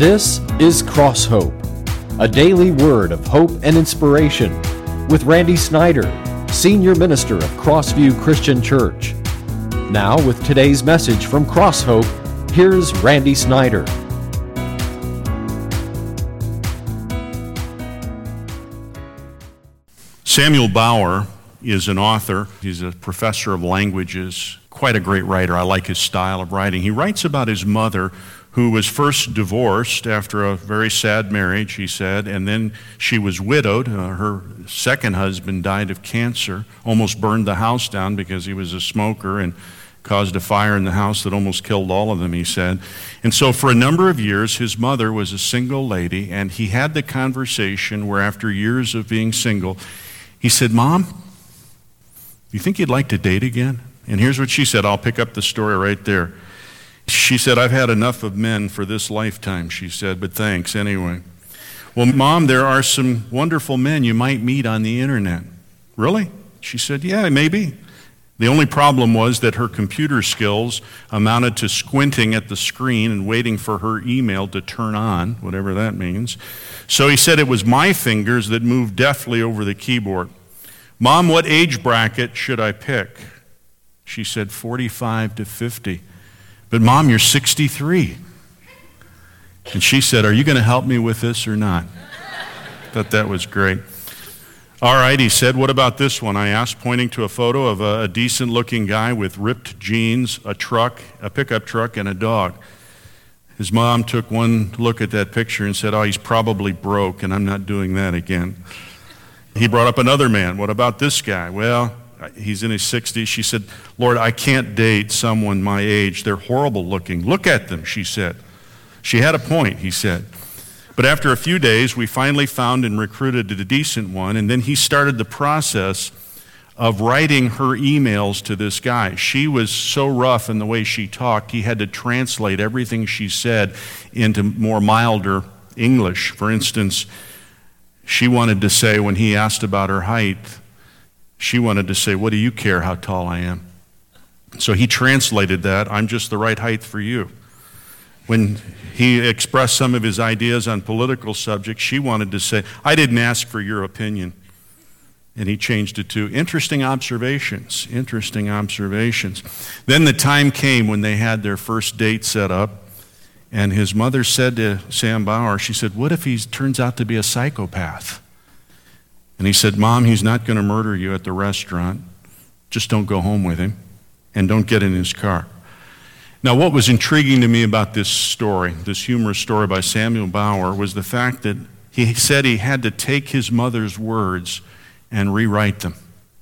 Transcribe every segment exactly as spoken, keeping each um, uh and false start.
This is Cross Hope, a daily word of hope and inspiration with Randy Snyder, Senior Minister of Crossview Christian Church. Now with today's message from Cross Hope, here's Randy Snyder. Samuel Bauer is an author. He's a professor of languages, quite a great writer. I like his style of writing. He writes about his mother, who was first divorced after a very sad marriage, he said, and then she was widowed. Uh, her second husband died of cancer, almost burned the house down because he was a smoker and caused a fire in the house that almost killed all of them, he said. And so for a number of years, his mother was a single lady, and he had the conversation where after years of being single, he said, "Mom, you think you'd like to date again?" And here's what she said. I'll pick up the story right there. She said, "I've had enough of men for this lifetime," she said, "but thanks anyway." "Well, Mom, there are some wonderful men you might meet on the internet." "Really?" She said, "Yeah, maybe." The only problem was that her computer skills amounted to squinting at the screen and waiting for her email to turn on, whatever that means. So he said it was my fingers that moved deftly over the keyboard. "Mom, what age bracket should I pick?" She said, forty-five to fifty. "But Mom, you're sixty-three. And she said, "Are you going to help me with this or not?" Thought that was great. "All right," he said, "what about this one?" I asked, pointing to a photo of a, a decent-looking guy with ripped jeans, a truck, a pickup truck, and a dog. His mom took one look at that picture and said, "Oh, he's probably broke, and I'm not doing that again." He brought up another man. "What about this guy?" "Well, he's in his sixties. She said, "Lord, I can't date someone my age. They're horrible looking. Look at them," she said. She had a point, he said. But after a few days, we finally found and recruited a decent one, and then he started the process of writing her emails to this guy. She was so rough in the way she talked, he had to translate everything she said into more milder English. For instance, she wanted to say, when he asked about her height, she wanted to say, "What do you care how tall I am?" So he translated that, "I'm just the right height for you." When he expressed some of his ideas on political subjects, she wanted to say, "I didn't ask for your opinion." And he changed it to, "Interesting observations, interesting observations." Then the time came when they had their first date set up, and his mother said to Sam Bauer, she said, "What if he turns out to be a psychopath?" And he said, "Mom, he's not going to murder you at the restaurant. Just don't go home with him, and don't get in his car." Now, what was intriguing to me about this story, this humorous story by Samuel Bauer, was the fact that he said he had to take his mother's words and rewrite them.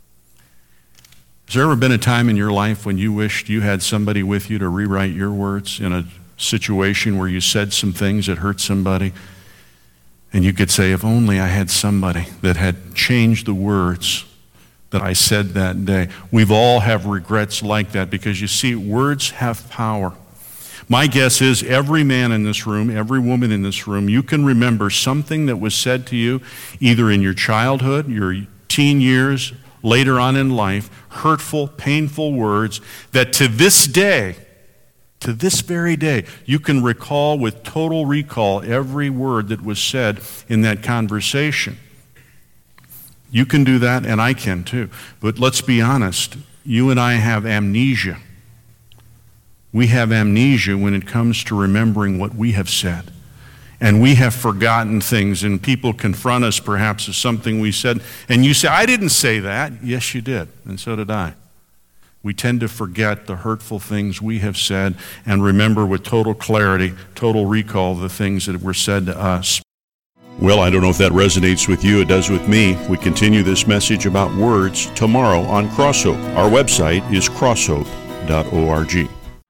Has there ever been a time in your life when you wished you had somebody with you to rewrite your words in a situation where you said some things that hurt somebody? And you could say, "If only I had somebody that had changed the words that I said that day." We've all have regrets like that because, you see, words have power. My guess is every man in this room, every woman in this room, you can remember something that was said to you either in your childhood, your teen years, later on in life, hurtful, painful words that to this day, to this very day, you can recall with total recall every word that was said in that conversation. You can do that, and I can too. But let's be honest, you and I have amnesia. We have amnesia when it comes to remembering what we have said. And we have forgotten things, and people confront us perhaps as something we said, and you say, "I didn't say that." Yes, you did, and so did I. We tend to forget the hurtful things we have said and remember with total clarity, total recall the things that were said to us. Well, I don't know if that resonates with you. It does with me. We continue this message about words tomorrow on Cross Hope. Our website is cross hope dot org.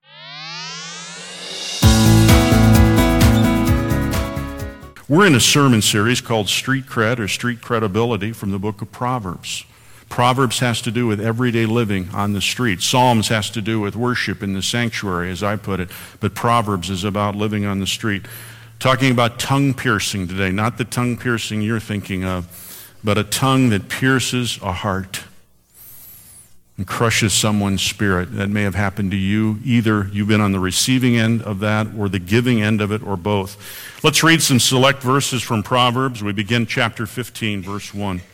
We're in a sermon series called Street Cred or Street Credibility from the book of Proverbs. Proverbs has to do with everyday living on the street. Psalms has to do with worship in the sanctuary, as I put it. But Proverbs is about living on the street. Talking about tongue piercing today, not the tongue piercing you're thinking of, but a tongue that pierces a heart. and crushes someone's spirit. That may have happened to you. Either you've been on the receiving end of that or the giving end of it, or both. Let's read some select verses from Proverbs. We begin chapter fifteen, verse one.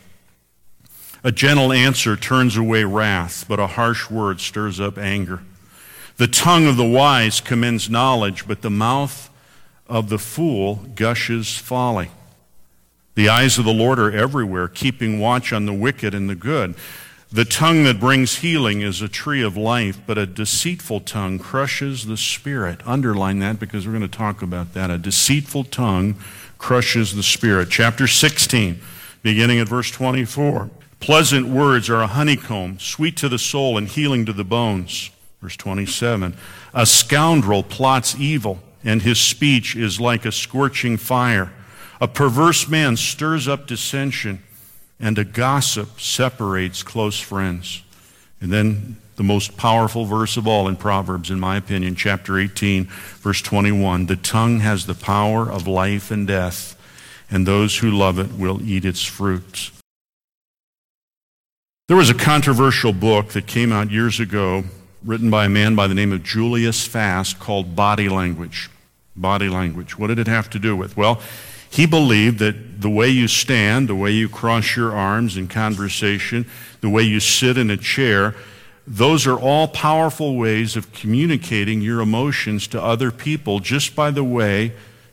A gentle answer turns away wrath, but a harsh word stirs up anger. The tongue of the wise commends knowledge, but the mouth of the fool gushes folly. The eyes of the Lord are everywhere, keeping watch on the wicked and the good. The tongue that brings healing is a tree of life, but a deceitful tongue crushes the spirit. Underline that because we're going to talk about that. A deceitful tongue crushes the spirit. Chapter sixteen, beginning at verse twenty-four. Pleasant words are a honeycomb, sweet to the soul and healing to the bones. Verse twenty-seven. A scoundrel plots evil, and his speech is like a scorching fire. A perverse man stirs up dissension, and a gossip separates close friends. And then the most powerful verse of all in Proverbs, in my opinion, chapter eighteen, verse twenty-one. The tongue has the power of life and death, and those who love it will eat its fruits. There was a controversial book that came out years ago, written by a man by the name of Julius Fast, called Body Language. Body Language. What did it have to do with? Well, he believed that the way you stand, the way you cross your arms in conversation, the way you sit in a chair, those are all powerful ways of communicating your emotions to other people just by the way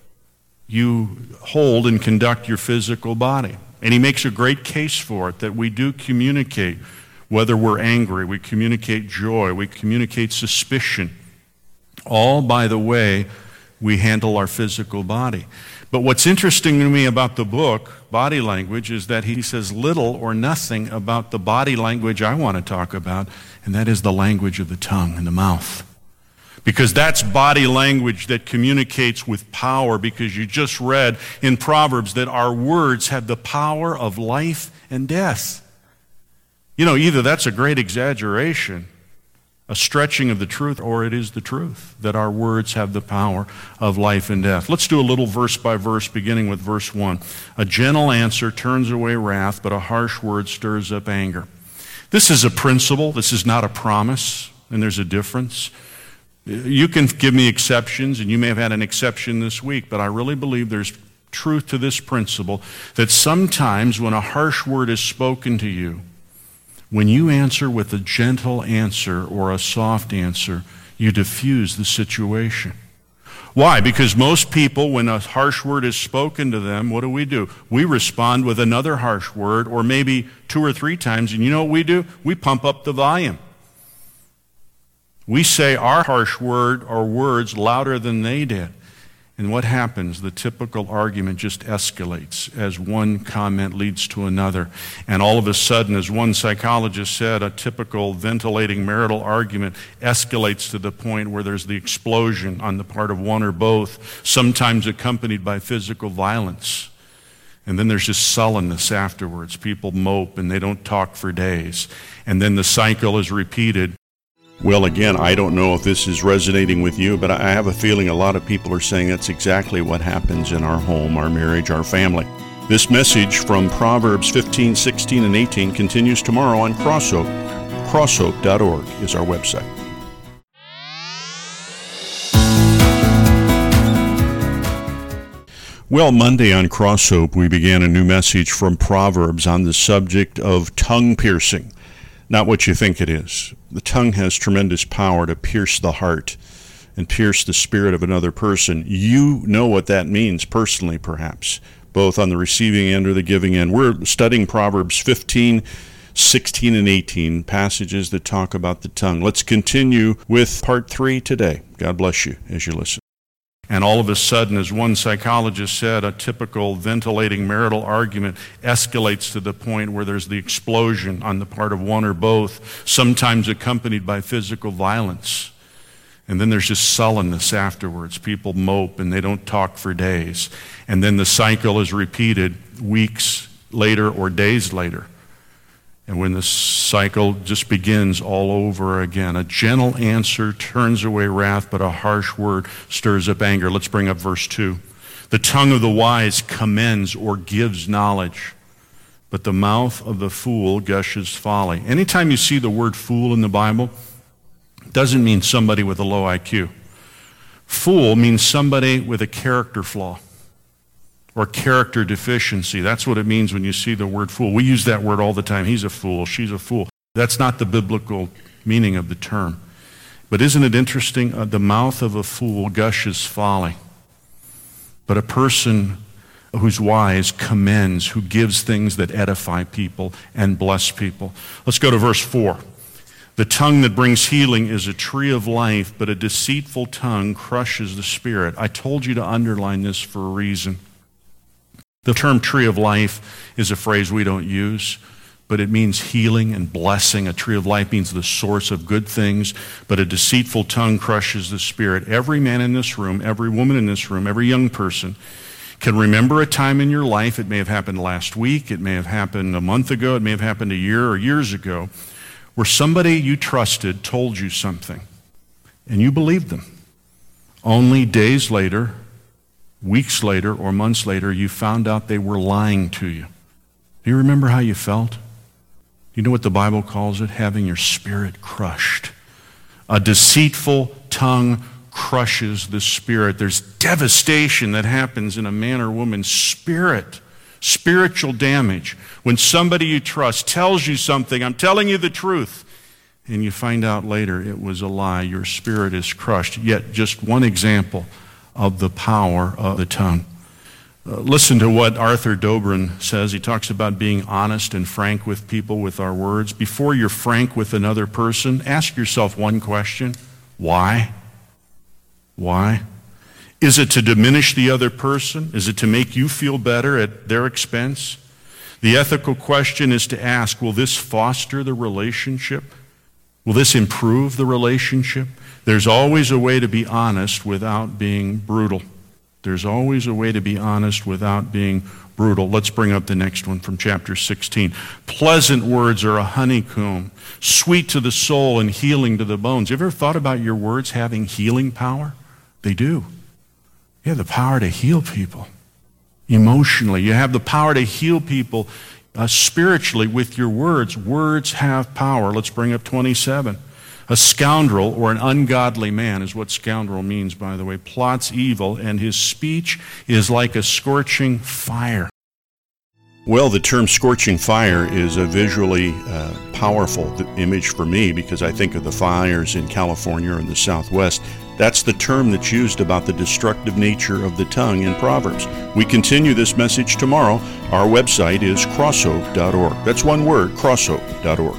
you hold and conduct your physical body. And he makes a great case for it, that we do communicate, whether we're angry, we communicate joy, we communicate suspicion, all by the way we handle our physical body. But what's interesting to me about the book, Body Language, is that he says little or nothing about the body language I want to talk about, and that is the language of the tongue and the mouth. Because that's body language that communicates with power, because you just read in Proverbs that our words have the power of life and death. You know, either that's a great exaggeration, a stretching of the truth, or it is the truth, that our words have the power of life and death. Let's do a little verse by verse, beginning with verse one. A gentle answer turns away wrath, but a harsh word stirs up anger. This is a principle. This is not a promise, and there's a difference. You can give me exceptions, and you may have had an exception this week, but I really believe there's truth to this principle, that sometimes when a harsh word is spoken to you, when you answer with a gentle answer or a soft answer, you diffuse the situation. Why? Because most people, when a harsh word is spoken to them, what do we do? We respond with another harsh word, or maybe two or three times, and you know what we do? We pump up the volume. We say our harsh word or words louder than they did. And what happens? The typical argument just escalates as one comment leads to another. And all of a sudden, as one psychologist said, a typical ventilating marital argument escalates to the point where there's the explosion on the part of one or both, sometimes accompanied by physical violence. And then there's just sullenness afterwards. People mope and they don't talk for days. And then the cycle is repeated. Well, again, I don't know if this is resonating with you, but I have a feeling a lot of people are saying that's exactly what happens in our home, our marriage, our family. This message from Proverbs fifteen, sixteen, and eighteen continues tomorrow on Crosshope. crosshope dot org is our website. Well, Monday on Crosshope, we began a new message from Proverbs on the subject of tongue piercing. Not what you think it is. The tongue has tremendous power to pierce the heart and pierce the spirit of another person. You know what that means personally, perhaps, both on the receiving end or the giving end. We're studying Proverbs fifteen, sixteen, and eighteen, passages that talk about the tongue. Let's continue with part three today. God bless you as you listen. And all of a sudden, as one psychologist said, a typical ventilating marital argument escalates to the point where there's the explosion on the part of one or both, sometimes accompanied by physical violence. And then there's just sullenness afterwards. People mope and they don't talk for days. And then the cycle is repeated weeks later or days later. And when the cycle just begins all over again, a gentle answer turns away wrath, but a harsh word stirs up anger. Let's bring up verse two. The tongue of the wise commends or gives knowledge, but but the mouth of the fool gushes folly. Anytime you see the word fool in the Bible, it doesn't mean somebody with a low I Q. Fool means somebody with a character flaw or character deficiency. That's what it means when you see the word fool. We use that word all the time. He's a fool, she's a fool. That's not the biblical meaning of the term. But isn't it interesting? Uh, the mouth of a fool gushes folly. But a person who's wise commends, who gives things that edify people and bless people. Let's go to verse four. The tongue that brings healing is a tree of life, but a deceitful tongue crushes the spirit. I told you to underline this for a reason. The term tree of life is a phrase we don't use, but it means healing and blessing. A tree of life means the source of good things, but a deceitful tongue crushes the spirit. Every man in this room, every woman in this room, every young person can remember a time in your life, it may have happened last week, it may have happened a month ago, it may have happened a year or years ago, where somebody you trusted told you something, and you believed them. Only days later, weeks later, or months later, you found out they were lying to you. Do you remember how you felt? You know what the Bible calls it? Having your spirit crushed. A deceitful tongue crushes the spirit. There's devastation that happens in a man or woman's spirit. Spiritual damage. When somebody you trust tells you something, I'm telling you the truth, and you find out later it was a lie, your spirit is crushed. Yet just one example of the power of the tongue. Uh, listen to what Arthur Dobrin says. He talks about being honest and frank with people with our words. Before you're frank with another person, ask yourself one question. Why? Why? Is it to diminish the other person? Is it to make you feel better at their expense? The ethical question is to ask, will this foster the relationship? Will this improve the relationship? There's always a way to be honest without being brutal. There's always a way to be honest without being brutal. Let's bring up the next one from chapter sixteen. Pleasant words are a honeycomb, sweet to the soul and healing to the bones. You ever thought about your words having healing power? They do. You have the power to heal people emotionally. You have the power to heal people uh, spiritually with your words. Words have power. Let's bring up twenty-seven. A scoundrel or an ungodly man is what scoundrel means, by the way, plots evil, and his speech is like a scorching fire. Well, the term scorching fire is a visually uh, powerful image for me because I think of the fires in California or in the Southwest. That's the term that's used about the destructive nature of the tongue in Proverbs. We continue this message tomorrow. Our website is crosshope dot org. That's one word, crosshope dot org.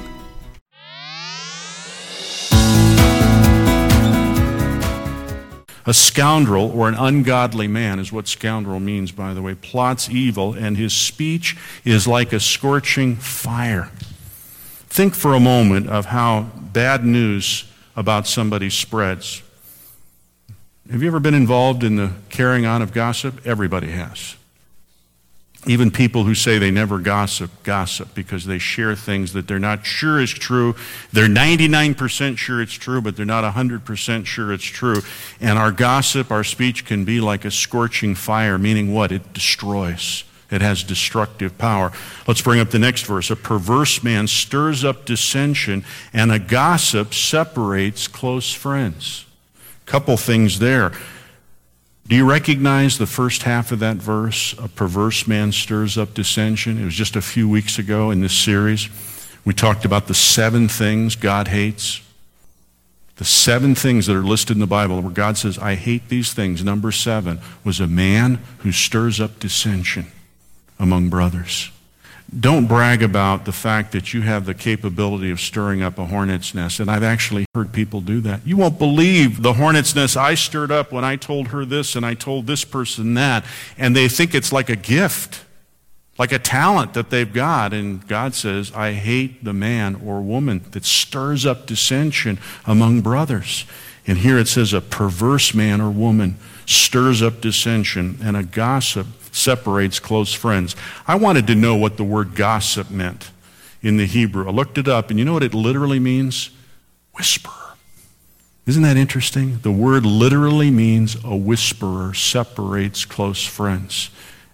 A scoundrel or an ungodly man is what scoundrel means, by the way, plots evil, and his speech is like a scorching fire. Think for a moment of how bad news about somebody spreads. Have you ever been involved in the carrying on of gossip? Everybody has. Even people who say they never gossip, gossip because they share things that they're not sure is true. They're ninety-nine percent sure it's true, but they're not one hundred percent sure it's true. And our gossip, our speech can be like a scorching fire, meaning what? It destroys. It has destructive power. Let's bring up the next verse. A perverse man stirs up dissension, and a gossip separates close friends. Couple things there. Do you recognize the first half of that verse? A perverse man stirs up dissension. It was just a few weeks ago in this series. We talked about the seven things God hates. The seven things that are listed in the Bible where God says, I hate these things. Number seven was a man who stirs up dissension among brothers. Don't brag about the fact that you have the capability of stirring up a hornet's nest. And I've actually heard people do that. You won't believe the hornet's nest I stirred up when I told her this and I told this person that. And they think it's like a gift, like a talent that they've got. And God says, I hate the man or woman that stirs up dissension among brothers. And here it says a perverse man or woman stirs up dissension, and a gossip separates close friends. I wanted to know what the word gossip meant in the Hebrew. I looked it up, and you know what it literally means? Whisperer. Isn't that interesting? The word literally means a whisperer separates close friends.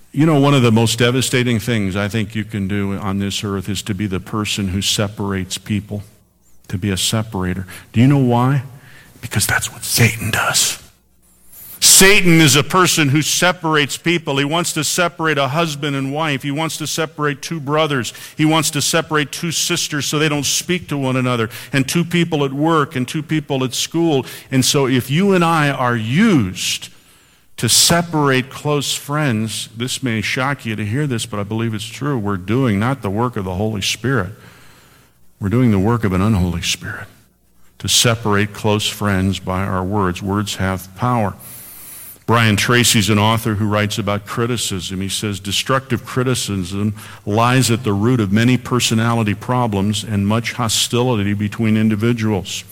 You know, one of the most devastating things I think you can do on this earth is to be the person who separates people, to be a separator. Do you know why? Because that's what Satan does. Satan is a person who separates people. He wants to separate a husband and wife. He wants to separate two brothers. He wants to separate two sisters so they don't speak to one another, and two people at work and two people at school. And so if you and I are used to separate close friends, this may shock you to hear this, but I believe it's true. We're doing not the work of the Holy Spirit. We're doing the work of an unholy spirit. To separate close friends by our words. Words have power. Brian Tracy's an author who writes about criticism. He says, destructive criticism lies at the root of many personality problems and much hostility between individuals.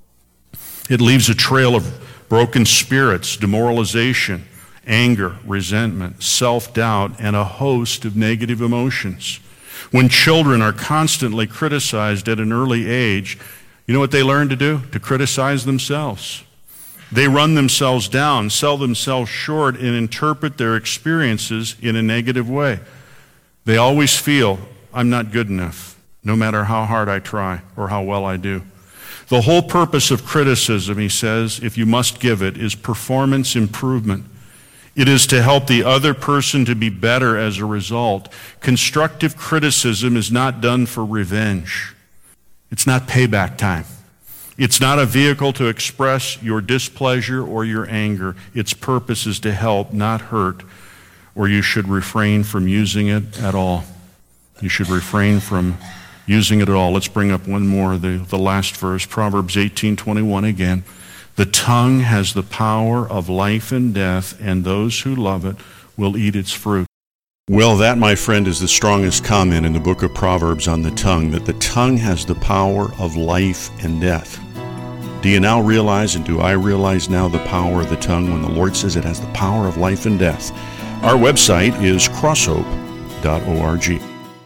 It leaves a trail of broken spirits, demoralization, anger, resentment, self-doubt, and a host of negative emotions. When children are constantly criticized at an early age, you know what they learn to do? To criticize themselves. They run themselves down, sell themselves short, and interpret their experiences in a negative way. They always feel, I'm not good enough, no matter how hard I try or how well I do. The whole purpose of criticism, he says, if you must give it, is performance improvement. It is to help the other person to be better as a result. Constructive criticism is not done for revenge. It's not payback time. It's not a vehicle to express your displeasure or your anger. Its purpose is to help, not hurt, or you should refrain from using it at all. You should refrain from using it at all. Let's bring up one more, the, the last verse, Proverbs eighteen twenty-one again. The tongue has the power of life and death, and those who love it will eat its fruit. Well, that, my friend, is the strongest comment in the book of Proverbs on the tongue, that the tongue has the power of life and death. Do you now realize, and do I realize now, the power of the tongue when the Lord says it has the power of life and death? Our website is crosshope dot org.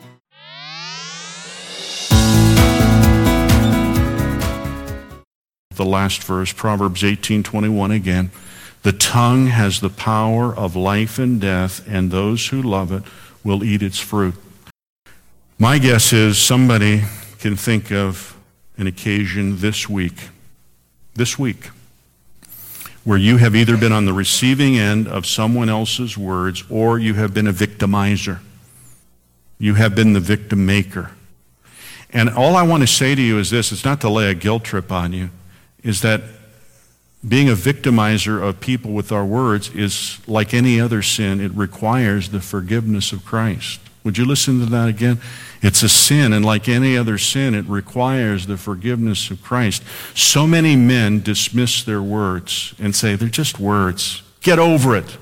The last verse, Proverbs eighteen twenty-one again. The tongue has the power of life and death, and those who love it will eat its fruit. My guess is somebody can think of an occasion this week, this week, where you have either been on the receiving end of someone else's words or you have been a victimizer. You have been the victim maker. And all I want to say to you is this, it's not to lay a guilt trip on you, is that being a victimizer of people with our words is like any other sin. It requires the forgiveness of Christ. Would you listen to that again? It's a sin, and like any other sin, it requires the forgiveness of Christ. So many men dismiss their words and say, they're just words. Get over it.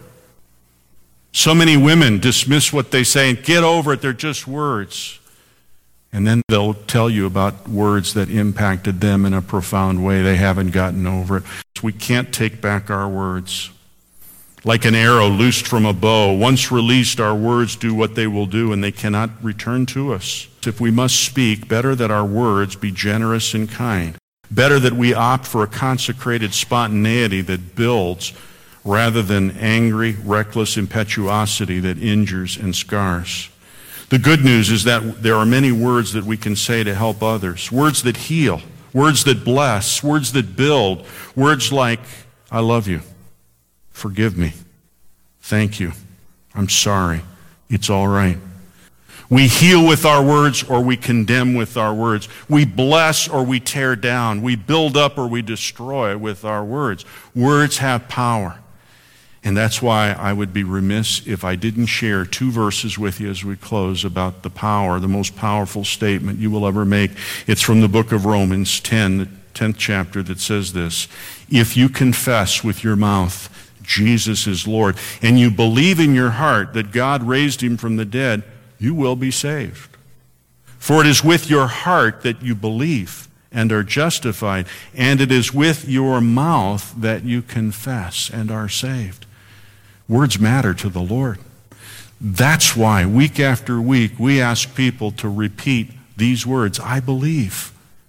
So many women dismiss what they say and get over it. They're just words. And then they'll tell you about words that impacted them in a profound way. They haven't gotten over it. We can't take back our words. Like an arrow loosed from a bow, once released, our words do what they will do, and they cannot return to us. If we must speak, better that our words be generous and kind. Better that we opt for a consecrated spontaneity that builds rather than angry, reckless impetuosity that injures and scars. The good news is that there are many words that we can say to help others. Words that heal, words that bless, words that build, words like, I love you, forgive me, thank you, I'm sorry, it's all right. We heal with our words or we condemn with our words. We bless or we tear down. We build up or we destroy with our words. Words have power. And that's why I would be remiss if I didn't share two verses with you as we close about the power, the most powerful statement you will ever make. It's from the book of Romans ten, the tenth chapter, that says this: if you confess with your mouth Jesus is Lord, and you believe in your heart that God raised him from the dead, you will be saved. For it is with your heart that you believe and are justified, and it is with your mouth that you confess and are saved. Words matter to the Lord. That's why week after week we ask people to repeat these words: I believe.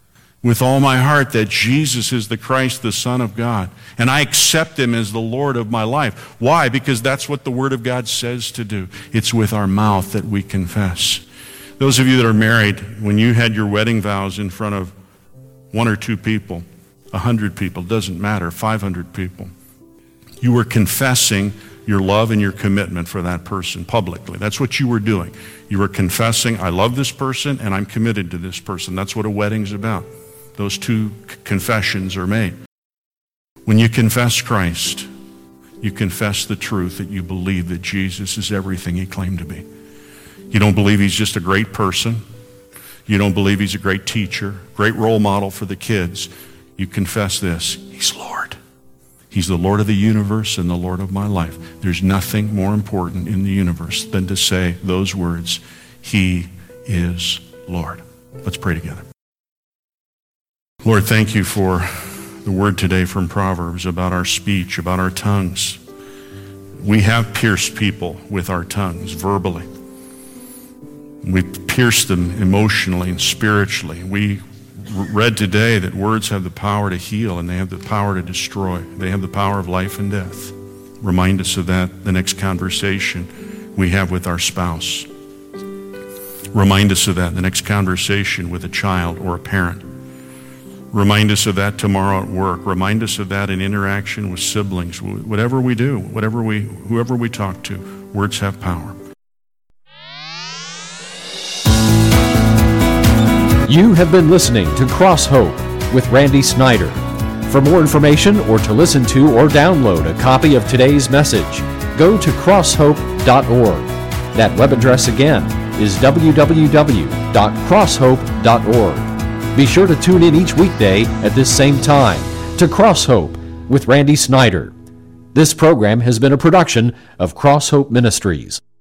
with all my heart that Jesus is the Christ, the Son of God, and I accept him as the Lord of my life. Why? Because that's what the Word of God says to do. It's with our mouth that we confess. Those of you that are married, when you had your wedding vows in front of one or two people, a hundred people, doesn't matter, five hundred people, you were confessing your love and your commitment for that person publicly. That's what you were doing. You were confessing, I love this person and I'm committed to this person. That's what a wedding's about. Those two c- confessions are made. When you confess Christ, you confess the truth that you believe that Jesus is everything he claimed to be. You don't believe he's just a great person. You don't believe he's a great teacher, great role model for the kids. You confess this, he's Lord. He's the Lord of the universe and the Lord of my life. There's nothing more important in the universe than to say those words, he is Lord. Let's pray together. Lord, thank you for the word today from Proverbs about our speech, about our tongues. We have pierced people with our tongues verbally. We pierced them emotionally and spiritually. We read today that words have the power to heal and they have the power to destroy. They have the power of life and death. Remind us of that the next conversation we have with our spouse. Remind us of that the next conversation with a child or a parent. Remind us of that tomorrow at work. Remind us of that in interaction with siblings. Whatever we do, whatever we, whoever we talk to, words have power. You have been listening to Cross Hope with Randy Snyder. For more information or to listen to or download a copy of today's message, go to cross hope dot org. That web address again is w w w dot cross hope dot org. Be sure to tune in each weekday at this same time to Cross Hope with Randy Snyder. This program has been a production of Cross Hope Ministries.